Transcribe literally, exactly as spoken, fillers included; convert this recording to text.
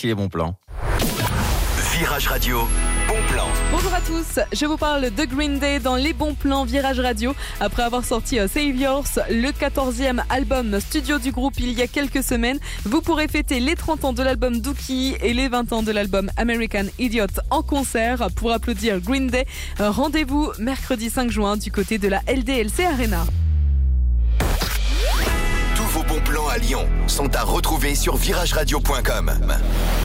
voici les bons plans. Virage Radio, bon plan. Bonjour à tous, je vous parle de Green Day dans les bons plans Virage Radio. Après avoir sorti Saviors, le quatorzième album studio du groupe il y a quelques semaines, vous pourrez fêter les trente ans de l'album Dookie et les vingt ans de l'album American Idiot en concert. Pour applaudir Green Day, rendez-vous mercredi cinq juin du côté de la L D L C Arena. Tous vos bons plans à Lyon sont à retrouver sur virage radio point com.